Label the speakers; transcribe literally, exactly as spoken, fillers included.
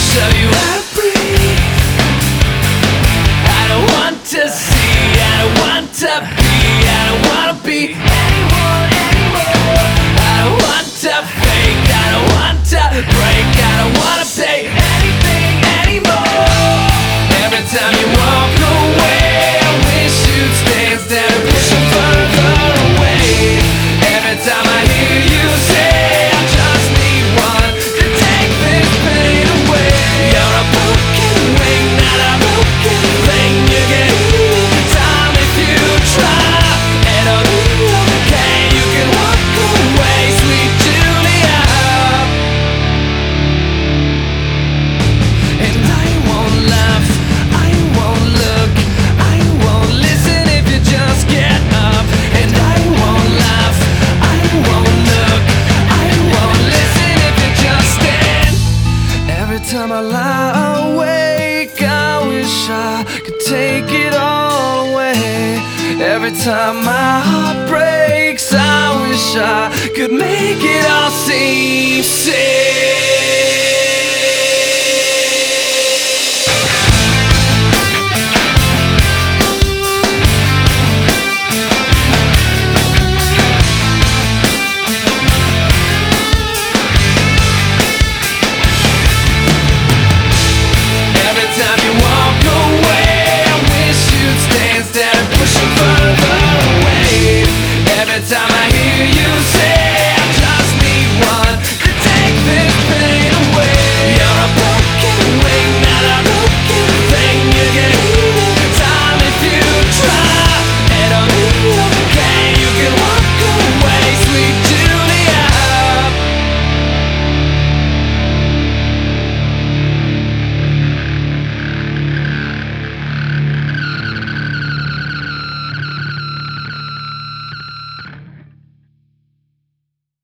Speaker 1: show you how to breathe. I don't want to see, I don't want to be, I don't wanna be anyone anymore. I don't want to fake, I don't want to break, I don't wanna say anything anymore. Every time you walk away, I wish you'd stay instead of pushing further away. Every time I hear you say I just need one to take this pain away. You're a broken wing, not a broken thing. You can heal the time if you try. It'll be okay, you can walk away, sweet Julia. And I won't laugh, I won't look, I won't listen if you just get up. And I won't laugh, I won't look, I won't listen if you just stand. Every time I lie awake, I wish I could take it all away. Every time my heart breaks, I wish I could make it all seem safe.